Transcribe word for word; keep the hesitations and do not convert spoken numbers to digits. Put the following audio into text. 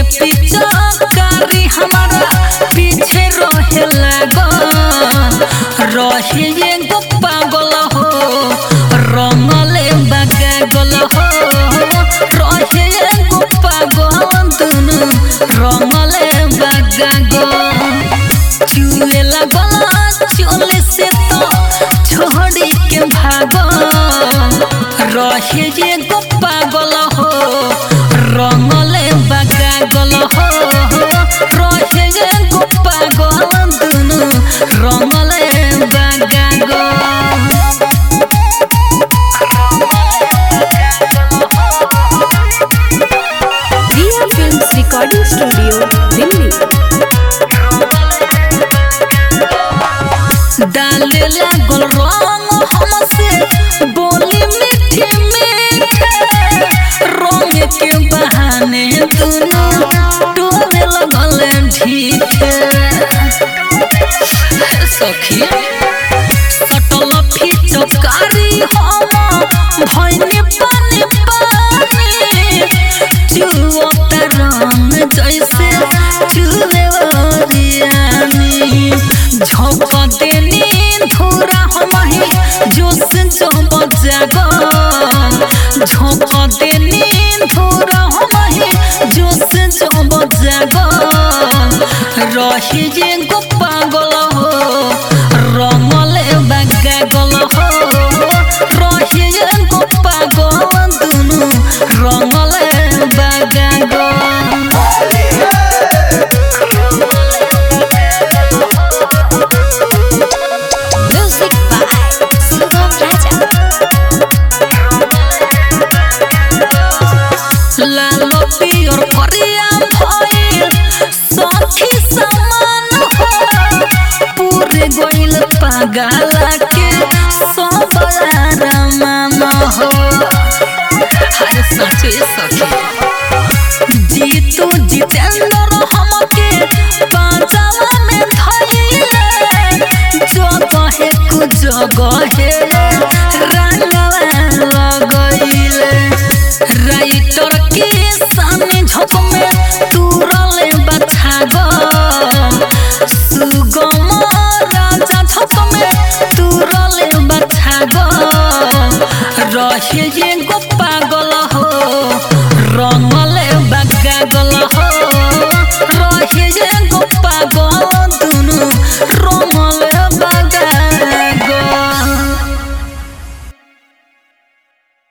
के पीछा कारी हमारा पीछे रहे लगन रहे एगो पागल हो रंगले बगल हो रहे एगो पागल दुनु रंगले बगल चुए लगल चोले से तो छोड़ी के भागल रहे एगो पागल हो रंगले बगल हो रहे एगो पागल दुनु रंगले बगल Riya films recording studio Delhi. डाले लागल रंग हमसे बोली मीठी मीठी रंग के बहाने दुनु टोले लगल ढीठे सखी सटल फिचकारी हम भइनी पानी पानी चुअता रंग जैसे चुए ओरियानी झोंक देनी धूरा हमही जोश जो बजागल झोंक देनी धूरा हमही जोश जो बजागल रही एगो पागल हो रंगले बगल हो रही एगो पागल दुनु रंगले बगल म्यूजिक बाय सुगम राजा। लालो पियर करिया भइल सखी समान हो पूरे गइल पागला के सब आराम हो हाय सच्चे सखी जीतू जितेंद्र हमके पांचवा में धइले जगहे कु जगहे रंगवा लगइले राइटर के सामने झोंक में तुरले बछागल सुगम राजा झोंक में तुरले बछागल रहे